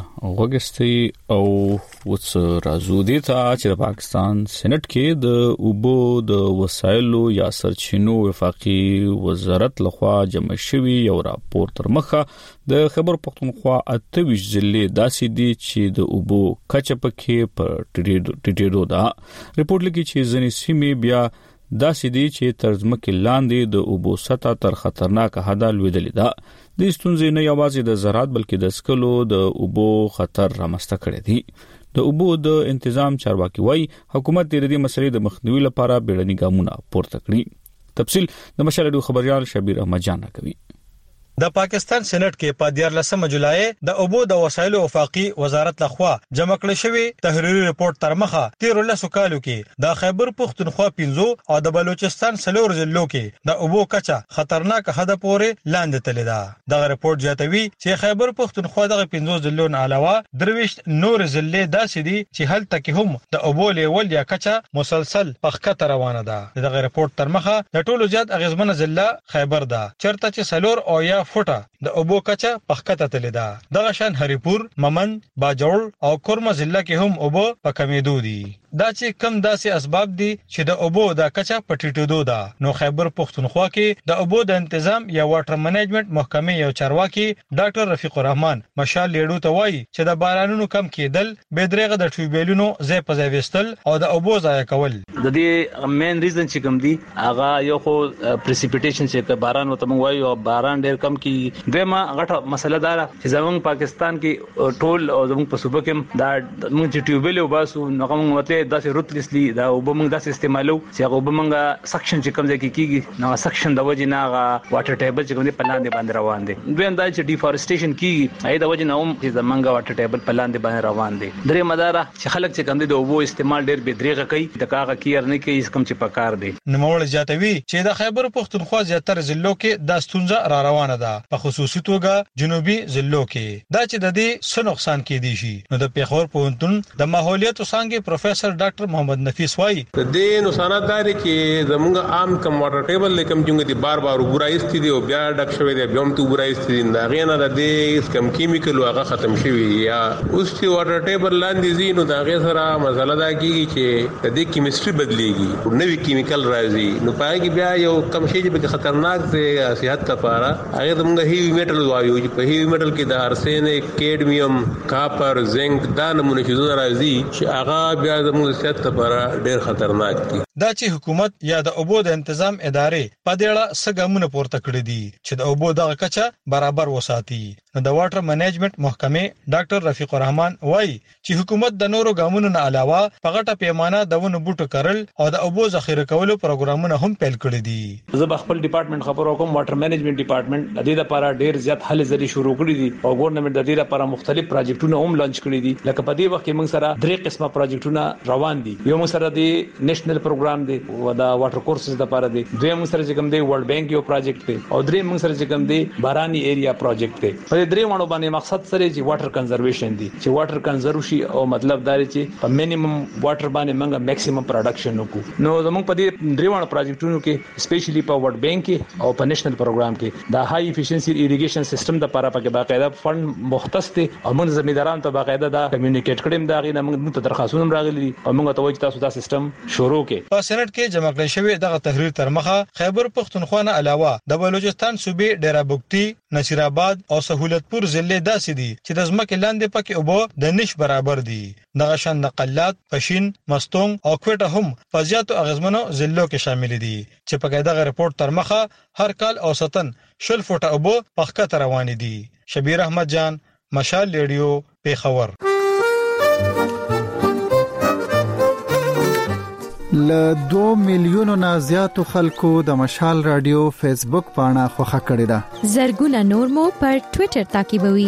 وګستي او وڅ رازو دي ته چې د پاکستان سېنات کې د اوبو د وسایلو یا سرچینو وفاقي وزارت لخوا جمع شوی یو راپور تر مخه د خیبر پختونخوا اتهویشت ضلع داسې دي چې د اوبو کچه پکې په ټیټېدو ده. ریپورت لګي چې ځینې سیمې بیا داسې دي چې ترځمکه لاندې د اوبو سطح تر خطرناک حد لویدلې ده. د ستونزې نه یوازې د زراعت بلکې د سکلو د اوبو خطر رامنځته کړی دی. د اوبو د تنظیم چارواکي وایي حکومت د دې مسلې د مخنیوي لپاره بیړني ګامونه پورته کړي. تفصیل د مشال خبريال شبیر احمد جان کوي. د پاکستان سېنات کې په دیارلسمه جولای د اوبو د وسایلو وفاقي وزارت لخوا جمع کړل شوی تحریري ریپورت تر مخه تیر لسو کالو کې د خیبر پختونخوا پنځو او د بلوچستان سلور ضلعو کې د اوبو کچه خطرناک حد پورې لاندې تللی ده. دغه ریپورت زیاتوي چې خیبر پختونخوا دغه پنځو ضلعو نه علاوه درويشت نور ضلع داسې دي چې هلته کې هم د اوبو لیول یا کچه مسلسل پخکته روانه ده. دغه ریپورت تر مخه د ټولو زیات اغیزمنه ضلع خیبر ده چرته چې سلور او یا فوټه د اوبو کچه پخکته تللی ده. دغه شان هریپور، ممن، باجوړ او کورما ضلع کې هم اوبو په کمیدو دي. دا چې کم داسې اسباب دي چې د اوبو د کچه پټیټېدو ده. نو خیبر پختونخوا کې د اوبو د تنظیم یا واټر منیجمنت محکمې یو چارواکي ډاکټر رفیق الرحمن مشال لیډو ته وایي چې د بارانونو کم کېدل، بېدرېغه د ټیوبیلونو ځای په ځای وستل او د اوبو ضایع کول د دې مین ریزن چې کوم دي هغه یو خو پریسیپیټیشن چې باران وته مونږ وایو باران ډېر کم کی. دیمه غټه مسله دا چې زمونږ پاکستان کې ټول او زمونږ په صوبه کې دا مونږ چې ټیوبیل وباسو نو موږ وته داسې روتلسلی دا وبمنګ داسې استعمالو چې هغه وبمنګ سکشن چې کوم ځای کې کیږي نو سکشن د وجه نه هغه واټر ټیبل چې کوم دی پلاندې باندې روان دي. دوی انداز چې ډیفارسټیشن کیږي اې د وجه نه هم چې زمونږ واټر ټیبل پلاندې باندې روان دي. درې مدار چې خلک چې کوم دی د اوبو استعمال ډیر بېدریغه کوي د کاغه کیر نه کوي کوم چې پکار دي. نوموړ جاتوي چې د خیبر پختونخوا زیاتره ضلعو کې د ستونزه را روانه ده، په خصوصي توګه جنوبي ضلعو کې. دا چې د دې څه نقصان کې دي شي نو د پیښور پوهنتون د ماحولیت څنګه پروفیسور ډاکټر محمد نفیس وایي د دې نقصانات داري کې زموږ عام کم واټر ټیبل لیکم چې دي بار بار وګورایستي دي او بیا ډک شوی دی بیا هم تو وګورایستي دي دا غینه د دې کم کیمیکل هغه ختم شوی یا اوس چې واټر ټیبل لاندې زی نو دا غي سره مسله دا کیږي چې د دې کیمستري بدليږي، نوې کیمیکل راځي نو پای کې بیا یو کم شي چې خطرناک دی صحت لپاره. هغه زموږ هیوی میټل وایو چې په هیوی میټل کې د ارسنک، کیډمیم، کاپر، زنک دا نمونه چې راځي چې هغه بیا زموږ صحت لپاره ډېر خطرناک دي. دا چې حکومت یا د اوبو د تنظیم ادارې په دې اړه څه ګامونه پورته کړی دي چې د اوبو دغه کچه برابر وساتي. نو د واټر منیجمنت محکمې ډاکټر رفیق الرحمن وایي چې حکومت د نورو ګامونو نه علاوه په غټه پیمانه د ونو بوټو کرل او د اوبو ذخیره کولو پروګرامونه هم پیل کړی دي. زه خپل ډپارټمنټ خبرو کوم واټر منیجمنت ډپارټمنټ د دې لپاره ډېر زیات هلې ځلې شروع کړې دي او ګورنمنت د دې لپاره مختلف پروجیکټونه هم لانچ کړی دي. لکه په دې وخت کې موږ سره درې قسمه پروجیکټونه روان دي. یو موږ سره د نېشنل پروګرام دی او د واټر کورسز لپاره دی. دویم موږ سره چې کوم دی ورلد بانک یو پروجیکټ دی او دریم موږ سره چې کوم دی باراني ایریا پروجیکټ دی. په دې درې وانه باندې مقصد سره چې واټر کنزرویشن دی چې واټر کنزرو شي او مطلب دا دی چې په مینیمم واټر باندې موږ میکسیمم پروډکشن وکړو. نو زموږ په دې درې وانه پروجیکټونو کې سپیشلی په ورلد بانک او په نېشنل پروګرام کې د هاي افیشنسي ایریګیشن سیستم د لپاره په باقاعده فند مختص دي او موږ زمیندارانو ته باقاعده دا کمیونیکیټ کړم دا غي موږ ته درخواستونه راغلي او موږ ته وایي تاسو دا سیستم شروع کړئ. په سېنات کې جمع کړل شوی دغه تحریر تر مخه خیبر پختونخوا نه علاوه د بلوچستان صوبې ډیرا بوکتی، نصیر آباد او سہولتپور ضلع داسې دي چې د ځمکې لاندې پکې اوبه د نش برابر دي. دغه شان نقلات، پښین، مستونګ او کوټه هم په زیاتو اغیزمنو ضلعو کې شامل دي چې په دغه ریپورت تر مخه هر کال اوسطن شل فوټه اوبه پخکته روان دي. شبیر احمد جان، مشال ریډیو، پیښور. ل دو میلیونو نه زیاتو خلکو د مشال رادیو فیسبوک پاڼه خوښه کړې ده. زرګونه نور مو پر ټوئیټر تعقیبوي.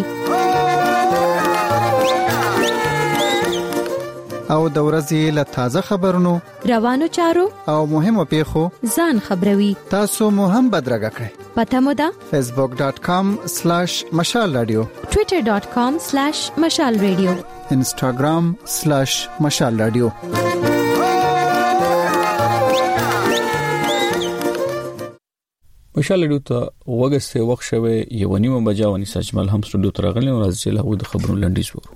او د ورځې له تازه خبرونو، روانو چارو او مهمو پیښو ځان خبروي. تاسو مو هم بدرګه کړئ. پته مو ده فیسبوک ډاٹ کام سلیش مشال رادیو، ټوئیټر ډاٹ کام سلیش مشال رادیو، انسټاګرام سلیش مشال رادیو. مشال ډیو ته وګسته وخت شوه یو نیمه بجا ونی سجمل هم سټوډیو ته راغلی او راځي له د خبرونو لنډیز وورو.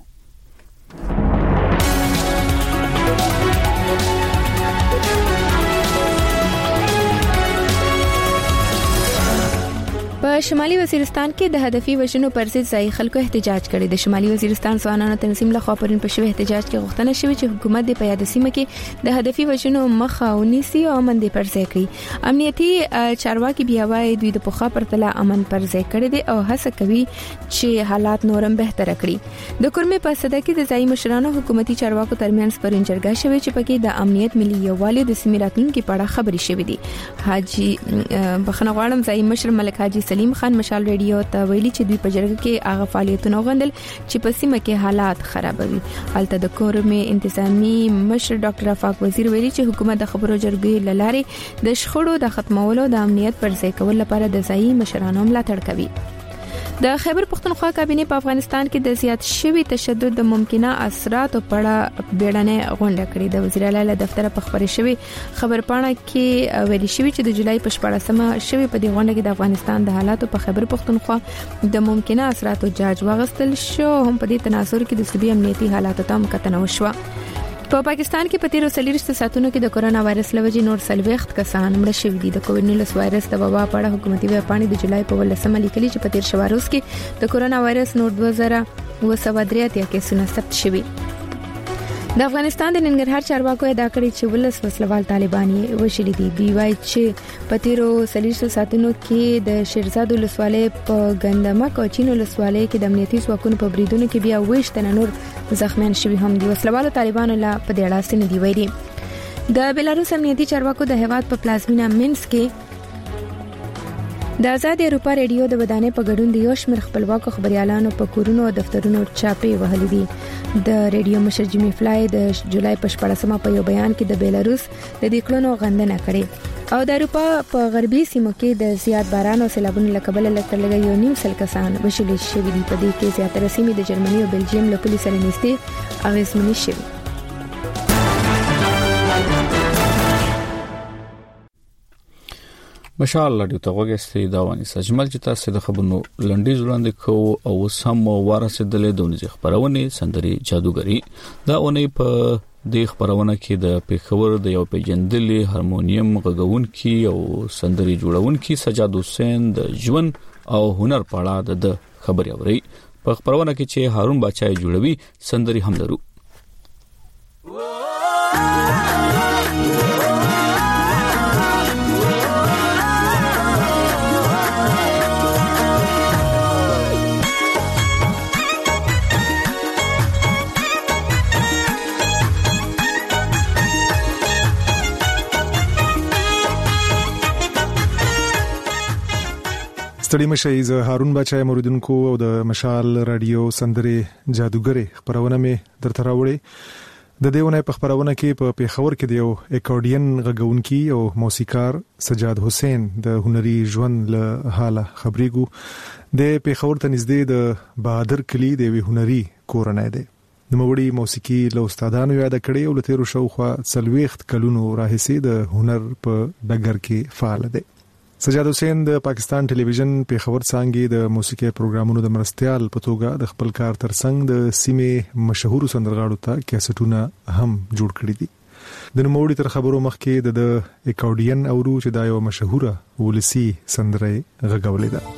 په شمالي وزیرستان کې د هدفي وژنو پر ضد ځای خلکو احتجاج کړی. د شمالي وزیرستان ځوانانو تنظیم له خوا پرون په شوی احتجاج کې غوښتنه شوې چې حکومت د پیاده سیمه کې د هدفي وژنو مخه ونیسي او امن دې پر ځای کړي. امنیتي چارواکي بیا وايي دوی د پخوا پرتله امن پر ځای کړی دي او هڅه کوي چې حالات نورم بهتر کړي. د کورمې په صدا کې د ځای مشرانو حکومتي چارواکو ترمنځ پرون جرګه شوې چې پکې د امنیت ملي یووالي د سیمې راتلونکو په اړه خبرې شوې دي. حاجی بخنه غواړم ځای مشر ملک حاجی سلیم خان مشال ریډیو ته ویلي چې دوی په جرګه کې هغه فعالیتونه غندل چې په سیمه کې حالات خرابوي. البته د کورمې انتظامی مشر ډاکټر افاق وزیر ویلي چې حکومت د خبرو جرګې لارې د شخړو د ختمولو د امنیت پر ځای کول لپاره د ځای مشرانو ملاتړ کوي. د خیبر پختونخوا کابینه په افغانستان کې د زیات شوی تشدد د ممکنه اثراتو په اړه بیړنۍ غونډه کړې. د وزیر اعلی له دفتر په خبري شوی خبرپاڼه کې ویلي شوی چې د جولای په شپږمه شوی په دې غونډه کې د افغانستان د حالاتو په خیبر پختونخوا د ممکنه اثراتو جاج واغستل شو. هم په دې تناظر کې د صوبې امنیتي حالاتو ته مکتنه وشوه. په پا پاکستان کې په تیرو څلوېښت ساعتونو کې د کورونا وایرس لوجې نور څلوېښت کسان مړه شوي دي. د کووډ نولس وایرس د وبا په اړه حکومتي ویبپاڼې د جولای په ولسمه لیکلي چې په تیر شوه روز کې د کورونا وایرس نور دوه زره اوه سوه درې اتیا کیسونه ثبت شوي. د افغانستان د ننګرهار چارواکو ادعا کړې چې ولس وسلوال طالبان یې وشلي دي. دوی وایي چې په تیرو څلوېښت ساعتونو کې د شیرزاد ولسوالۍ په ګندمک او چین ولسوالۍ کې د امنیتي ځواکونو په بریدونو کې بیا ویشت تنه نور زخمیان شوي هم دي. وسلوالو طالبانو لا په دې اړه څه نه دي ویلي. د بلاروس امنیتي چارواکو د هیواد په پلازمینه مینسک کې د آزاد اروپا ریډیو د ودانې په ګډون د یو شمېر خپلواکو خبريالانو په کورونو او دفترونو چاپې وهلې دي. د ریډیو مشر جیمی فلای د جولای په شپږمه په یو بیان کې د بیلاروس د دې کړنو غندنه کړې او د اروپا په غربي سیمو کې د زیات باران او سیلابونو له کبله لکه یو نیم سل کسان وشلي شوي دي. په دې کې زیاتره سیمې د جرمني او بلجیم له پولیسو سره نږدې اغېزمنې شوي. مشال لاډیو ته وګورئ دا ونی سجمل چې تاسو د خبرونو لنډیز وړاندې کوو او سم ورسېدلې دونې خبرونه سندري جادوګری دا ونی په د خبرونه کې د پیښور د یو پیجندلې هارمونیم غږونکي او سندري جوړونکي سجاد حسین د ژوند او هنر په اړه د خبري اوري. په خبرونه کې چې هارون بچای جوړوي سندري هم لرو. ستړي مشي زه هارون بچای موریدونکو او د مشال رادیو سندري جادوګری خبرونه می درته راوړي. د دیونه په خبرونه کې په پیښور کې دیو اکورډین غږونکي او موسیقار سجاد حسین د هنري ژوند له حاله خبريګو. د پیښور ته نږدې د بهادر کلی د هنري کورنۍ دی. د موړي موسیقي له استادانو یاد کړي او لته رو شوخه څلويخت کلونو راهسي د هنر په ډګر کې فعال دی. سجاد حسین د پاکستان ټلویزیون پیښور څنګه د موسیقي پروګرامونو د مرستيال په توګه د خپل کار ترڅنګ د سیمې مشهور سندرغاړو ته کیسټونه هم جوړ کړي دي. د نوموړي تر خبرو مخکې د اکورډین اورو چې دا یو مشهوره ولسی سندره غږولې ده.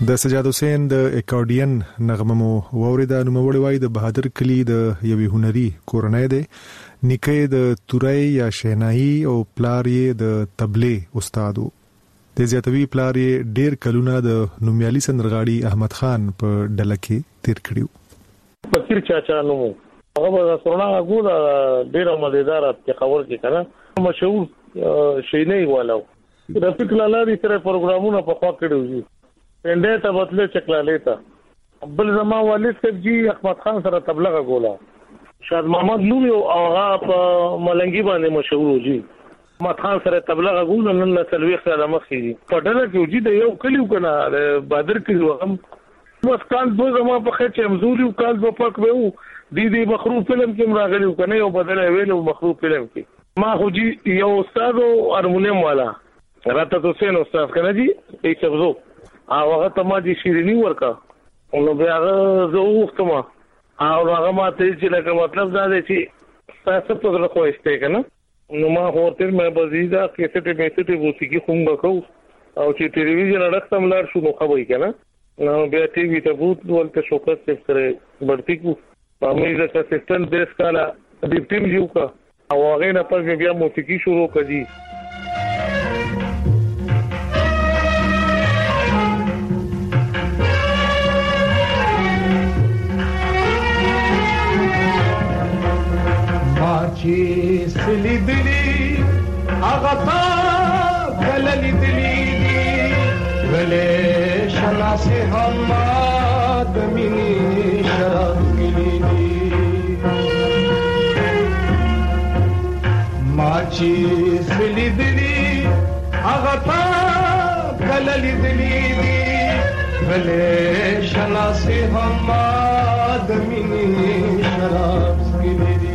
د سجاد حسین د اکارډین نغمه مو ووریدا نو موړی وای د بهادر کلی د یوې هنري کورنۍ دی نیکه د تورای یا شینایی او پلار یې د تبلې استادو د زیاتوي پلار یې ډیر کلونه د نومیالي سندرغاړي احمد خان په ډله کې تیر کړیو فقیر چاچا نو هغه سرنا غوډه ډیر مزیدار په خبر کې کنه مشهور شینایی والو رفیق لالا دې سره پروګرامونه په خوا کړو دي پنده ته بتله چکلاله تا بل زما والد صاحب جی احمد خان سره تبلیغ غولا شاد محمد نور او هغه په ملنګي باندې مشهور جی احمد خان سره تبلیغ غولا نن سلوي خاله مخې په ډله کې جی د یو کلیو کنه بادر کې هم بس کال دو زما په خچ همزوري او کال په پک به دی دی مخروف فلم کې مراغلی کنه یو بدل ویلو مخروف فلم کې ما خو جی یو استاد او هارمونیم والا راته حسین استاد کنه جی ایک سبزو هغه ته ما دي شیرینی ورکا نو بیا زه وختم او هغه ما ته چې لکه مطلب دا دی چې تاسو په دغه خوښته کنه نو ما هوتل مې بزیدا کیسه ته مې ته موسیقي کوم وکاو او چې ټلویزیون راځم لار شو نو خبرې کنه نو بیا ټي وي ته بوت ولته شوکت سره برتی کو مې د اسسټنټ دیس کاله د ټیم یو کا او هغه نه پر بیا موسیقي شروع کړي چې سلی دلی هغه تا کللی دلی دی غلې شناسه هم د مینې شراب کلی دی ما چې سلی دلی هغه تا کللی دلی دی غلې شناسه هم د مینې شراب کلی دی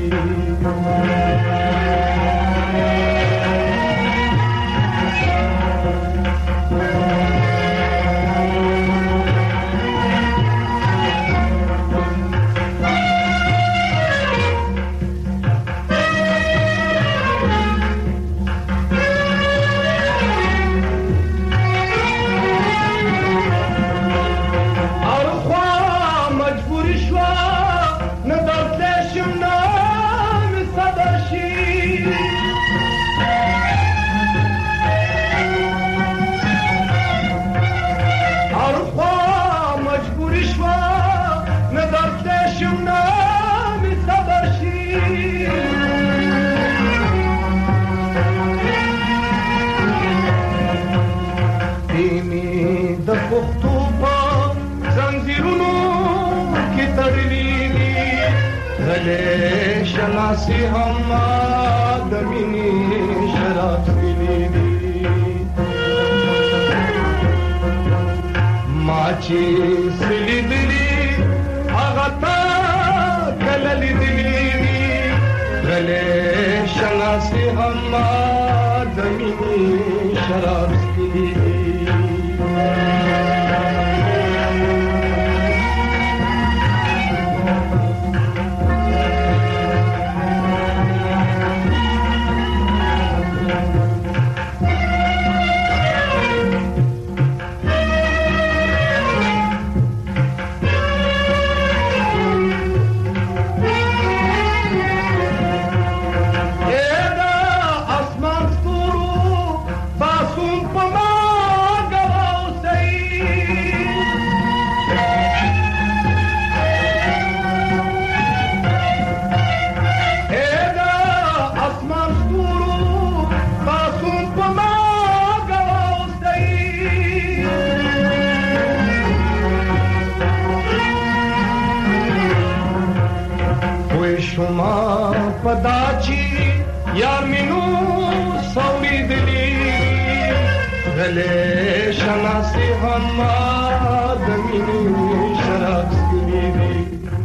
شناسی هم د مینې شراب سکلی دی ما چې سلی دلی هغه تا کللی دلی دی غلې شناسی هم د مینې شراب سکلی دی پداچی یار مینو سوری دلی غلې شناسی هم د مینې شراب سکلی دی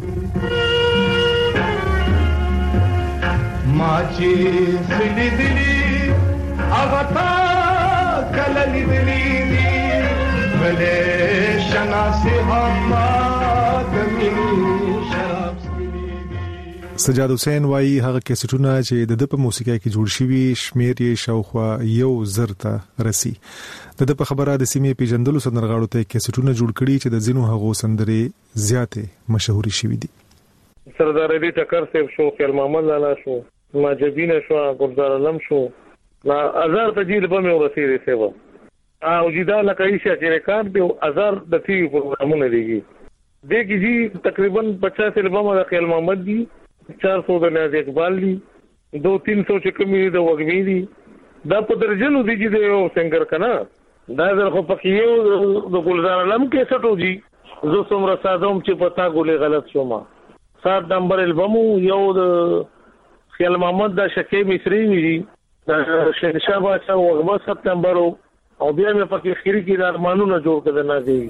ما چې سلی دلی هغه تا کللی دلی دی غلې شناسی هم د مینې شراب سجاد حسین وايي هغه کیسټونه چې د په موسیقي کې جوړ شوي شمیر یې شاوخوا یو زر ته رسي. د په خبره د سیمې پیژندلو سندرغاړو ته کیسټونه جوړ کړي چې د زینو هغو سندرې زیاته مشهوري شوي دي. سردار علي ټکر صاحب شو، خیال محمد لالا شو، ماجبین شو، ګلزار علم شو، لا هزار تجیل به مې ورسېږي سیوا او جدا لکه ایشا چې ریکارډ دی هزار د ټي وي پروګرامونه دیږي دیږي جی تقریبا پچاس البم د خیال محمد دی، چار سو د نیاز اقبال دی، دو تین سو چې کمی د وګوی دی، دا په درجنو دی چې یو سنگر کنا دا در خو پکې یو د ګلزار علم کې سټو جی زه څومره سادوم چې پتا ګولې غلط شوم. سات نمبر البم یو د خیال محمد د شکی مصری وی د شهنشاه بادشاہ وغبا سپتمبر او بیا مې پکې خيري کې د ارمانونو جوړ کړل نه دی.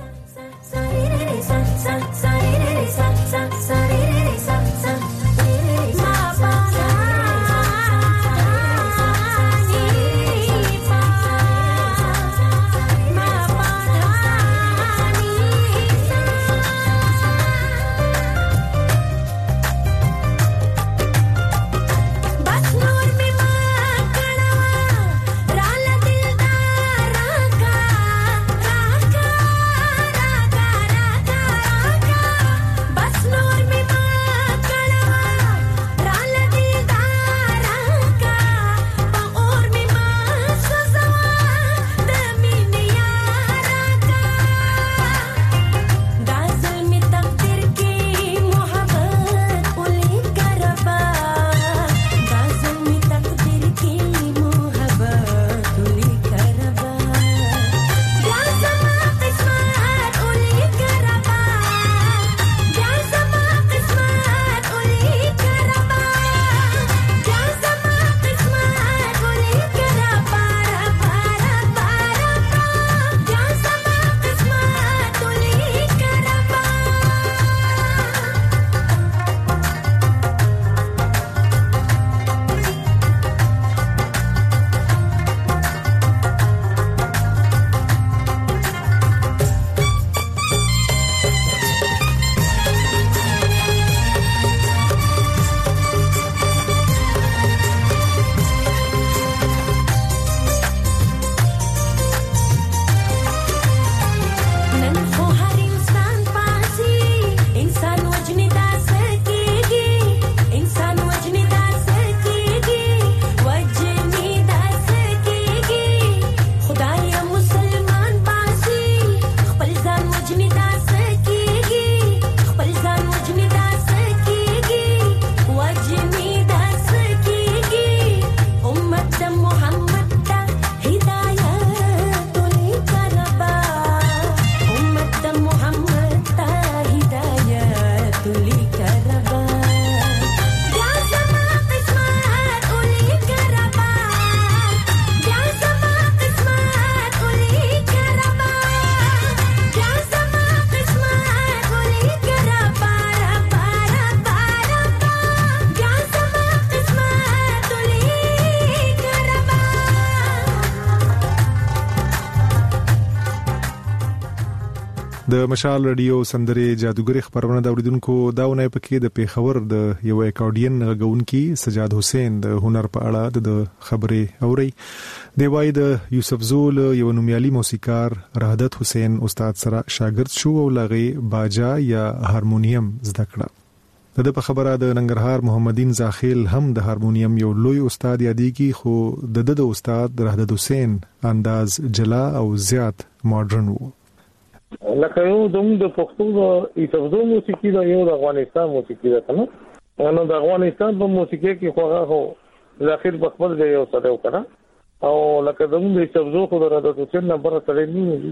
د مشال رادیو سندرې جادوګری خبرونه د اوریدونکو داونه پکې د پیښور د یو اکارډین غونکي سجاد حسین د هنر په اړه د خبرې اوري. دی وای د یوسف زول یو نومیالي موسیقار راحت حسین استاد سره شاګرد شو او لغی باجا یا هارمونیم زده کړه. د په خبره د ننګرهار محمدین زاخیل هم د هارمونیم یو لوی استاد یادېږي، خو د د استاد راحت حسین انداز جلا او زیات ماډرن وو. لکه یو د پښتو د ایتوزو موسیقي دا یو د افغانستان موسیقي ده کنه نو د افغانستان په موسیقي کې خو هغه ځاخر په خپل ځای یو سره وکړه او لکه د ایتوزو خو د راډیو ټوچن نمبر سره نیو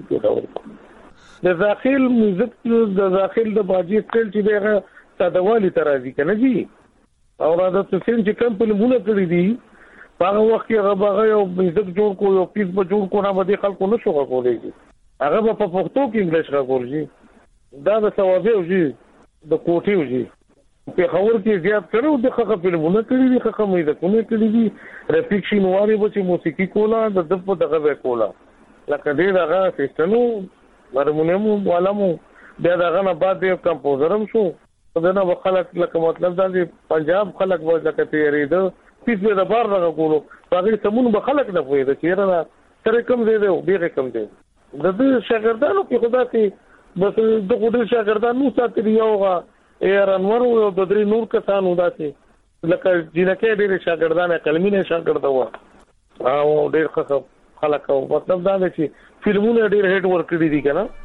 کېداوه د ځاخر میوزیک د ځاخر د باجی سټایل چې دغه سادهوالي ترازی کنه جی او راډیو ټوچن چې کوم په لمونه کړی دي هغه وخت کې هغه هغه یو میوزیک جوړ کو یو پیس به جوړ کو نه به خلکو نه شو کولای هغه په پښتو کې انګلیش راکول شي دا د ثوابه وږي د کوټي وږي په خبر کې زیات کړو د خخه فلمونه کړی دي خخه مې د کومې کړی دي ریفیکشن واري به چې موسیقي کولا د دغه دغه کولا لکه دې دغه سیستمو هارمونیم والامو بیا دغه نه بعد یو کمپوزرم شو دنه خلک لکه مطلب دا چې پنجاب خلک وځه لکه تیری ده پیس به د بار نه کولو هغه سمون به خلک نه پوي د چیرې نه تر کوم دی دی ډیر کم دی د دې شاګردانو کې خدا کې بس د ګډ شاګردانو ساتي یوغه ایر انور او د درې نور کسانو داسې لکه جنکه ډیر شاګردان کلمینه شاګرد و او ډیر خلک او مطلب دا دی چې فلمونه ډیر هټ ور کړی دي کنه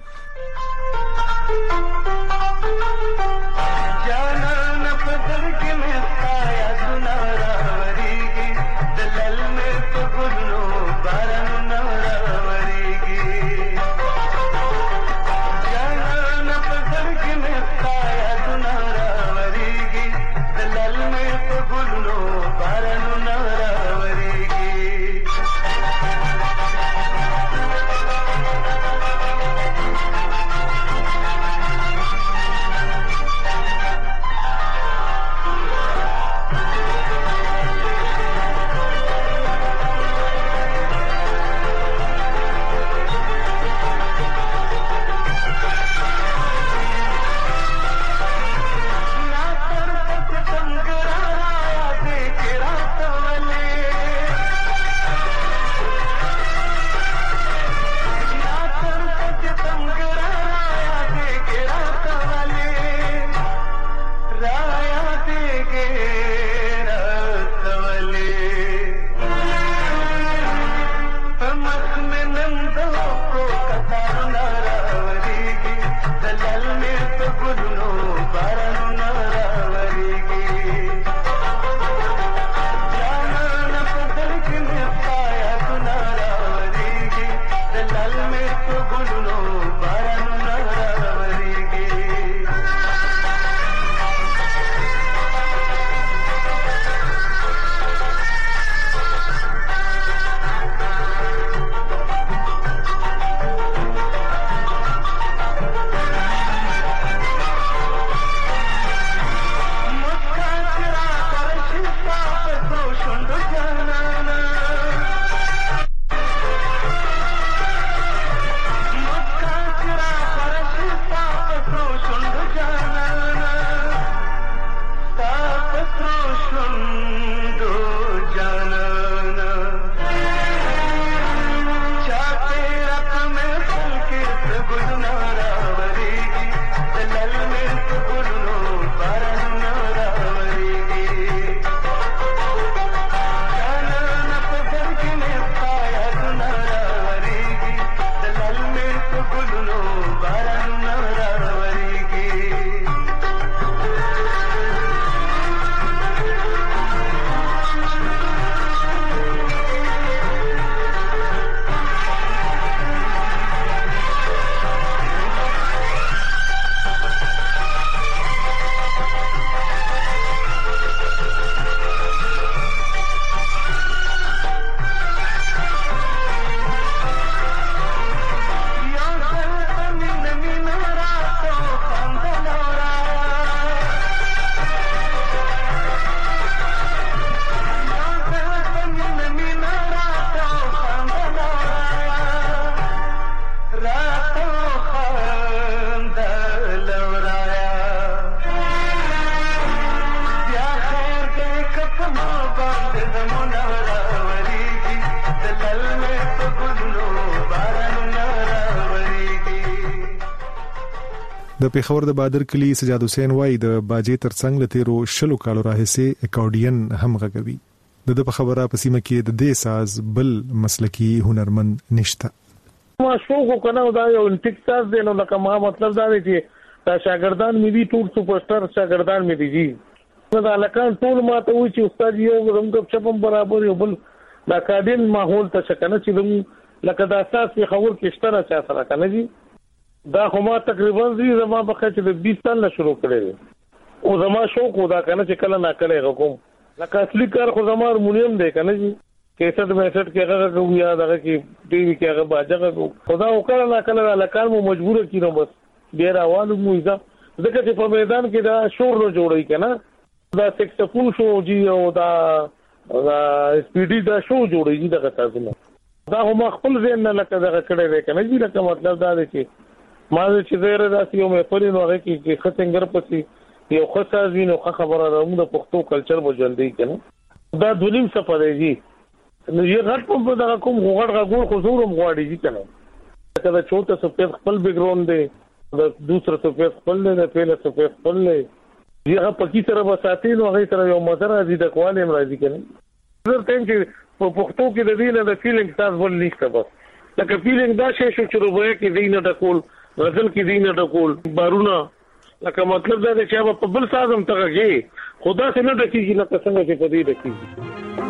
د پیښور د بادر کلی سجاد حسین وای د باجې ترڅنګ له تیرو شلو کالو راهسه اکورډین هم غږوي د په خبره په سیمه کې د دې ساز بل مسلکی هنرمند نشته ما شوق کنه دا یو ټیک ساز دی نو لکه ما مطلب دا دی چې دا شاګردان مې دي ټول سپر سٹار شاګردان مې دي جی دا لکه ټول ما ته وی چې استاد یو زموږ چپم برابر یو بل دا کادن ماحول ته څنګه چې لکه دا اساس په خبر کې شتره چا سره کنه جی دا خو تقریبا زی زما په خچ د بیس سال شروع کړی او زما شوق ودا کنه چې کله نا کړی کوم لکه اصلي کار خو زما هارمونیم دی کنه جی کیسټ میسټ کې هغه کوم یا دغه کې ټي وي کې هغه باجه کو خدا وکړه نا کله لکان مو مجبور کینو بس ډیر اواز مو ایزه ځکه چې په میدان کې دا شور نه جوړی کنه دا سکسفون شو جی او دا دا سپیډي دا شو جوړی دغه تاسو دا هم خپل ځین نه لکه دغه کړی دی کنه جی لکه مطلب دا دی چې ما چې زیره داسې یو مې پرې نو هغه کې ختنګر پسې یو خاصه وینو خبره ده موږ د پښتو کلچر مو ژوندۍ کنه دا دولیم سفر دی نو یو غټ په دغه کوم غوړ غوړ خو زورم غواړي چې کنه کله چوته سپیس خپل بیک گراوند دی د دوسر سپیس خپل دی د پیله سپیس خپل دی یو پکې سره وساتې نو هغه سره یو مزر راځي د کوالم راځي کنه زه ته چې په پښتو کې د دې نه د فیلینګ تاسو ول نشته بس لکه فیلینګ دا شی شو چې روبه کې دینه د کول غزل کې دینه د کول بارونه لکه مطلب دا چې په بل سازم ترګي خدا څخه نه دکېږي لکه څنګه چې په دې دکېږي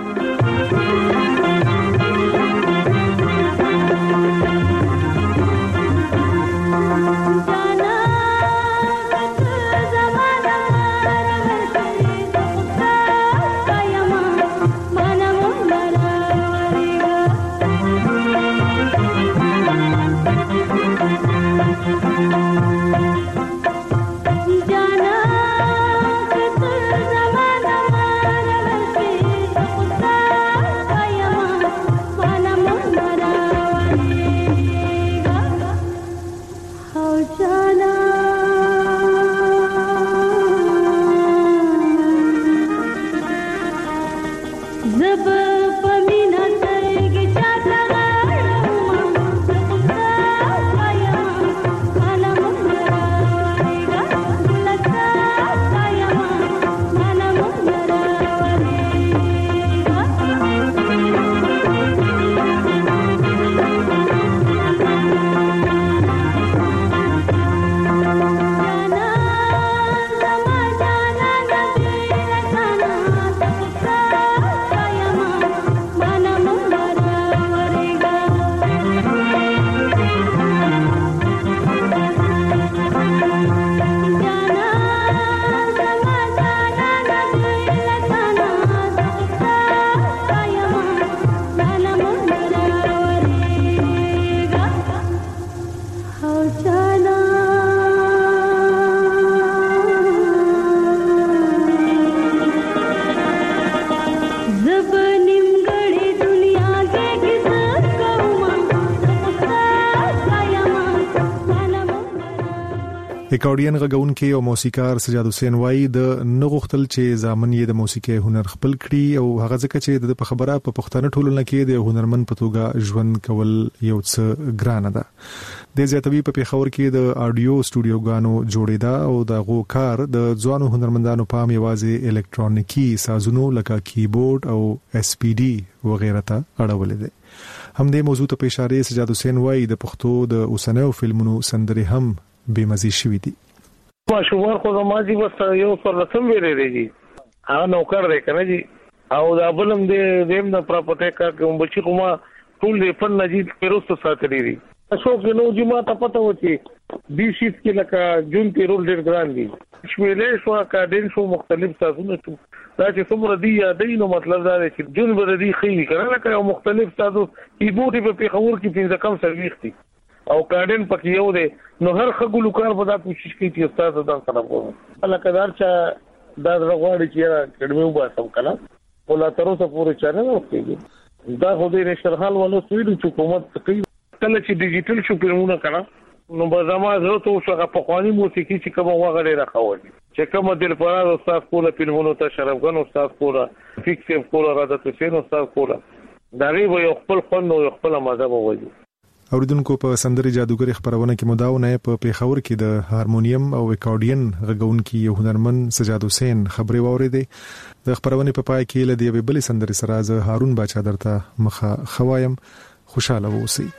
ریکارډین غږونکي او موسیقار سجاد حسین وای د نغختل چې زامن یې د موسیقي هنر خپل کړي او هغه ځکه چې د خبره په پښتنه ټولنه کې د هنرمن په توګه ژوند کول یو څه ګران ده د زیاتوي په پیښور کې د اډیو سټوډیوګانو جوړیدا او د غو کار د ځوانو هنرمندانو پام یوازې الکترونیکی سازونو لکه کیبورډ او اس پی ډي وغیرہ ته اړولې ده هم د موضوع ته اشاره سجاد حسین وای د پښتو د اوسنیو فلمونو سندري هم بمزي شوې دي ما شوار خو زماجی وسته یو پر رسم ویلې دي هغه نوکر دی کنه جی او دا بلم دې دیم د پراپرټي کا کوم بچی کومه ټول دې فن نجیب پیروست ساتلی دي اشو کې نو جما ته پته وتی بي شیت کې لکه جون کې رول ډېر ګران دي شویلې شو اکاډین شو مختلف سازونه دا چې څومره دی یادې نو مطلب دا دی چې جون بر دي خېلی کنه لکه یو مختلف سازو کیبورډ په پیښور کې پنځه کم سرویس دي او کارډن پکې یو دی نو هر خګلو کار په دا کوشش کوي چې استاد دا سره کوو الکدار چې دا غواړي چې کډمه وباسم کنه ولا تر اوسه پورې چانه وکړي دا خو دې نشرحال ولو سویل حکومت کوي کله چې ډیجیټل شو فلمونه کړه نو به زموږ ضرورت او څنګه په خواني موسیقي چې کوم وغړې راخوي چې کوم دل پراد استاد کوله فلمونو ته شرفګن استاد کوله فکس کوله راځه حسین استاد کوله دا غي یو خپل فن او خپل مذهب وایي اوریدونکو په سندري جادوګر خبرونه کې مداونه په پیښور کې د هارمونیم او اکارډین غږونکي یو هنرمن سجاد حسین خبري واوریدې د خبرونه په پای کې لدی به بل سندري سره ز هارون باچا درته مخه خوایم خوشاله اوسئ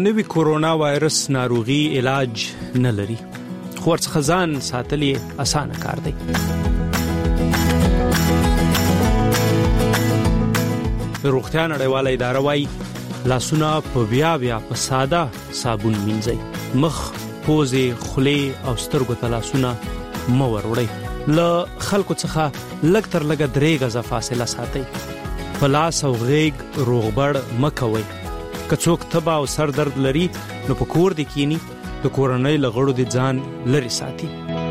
نوي کورونا وایرس ناروغي علاج نه لري، خو ورڅخه ځان ساتل یې اسانه کار دی. روغتیا نړیواله اداره وايي لاسونه په بیا بیا په ساده صابون مینځئ. مخ، پوزې، خولې او سترګو ته لاسونه مه وروړئ. له خلکو څخه لږ تر لږه درې غزه فاصله ساتئ. په لاس او غېږ روغبړ مه کوئ. که څوک تبه او سر درد لري نو په کور دې کینی، د کورنۍ له غړو دې ځان لرې ساتي.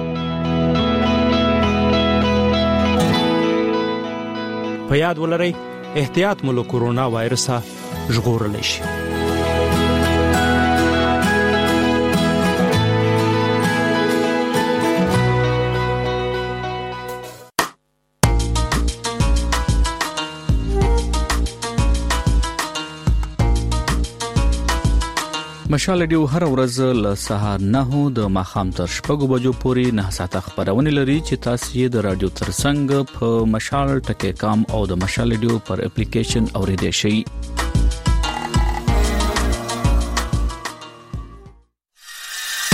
په یاد ولرئ احتیاط مو له کورونا وایرسه ژغورلی شي. مشال رادیو هر ورځ له سهار نه د ماخام تر شپږو بجو پورې نه ساعته خبرونه لري چې تاسو یې د رادیو ترڅنګ په مشال ټکی کام او د مشال رادیو پر اپلیکیشن اوریدئ شئ.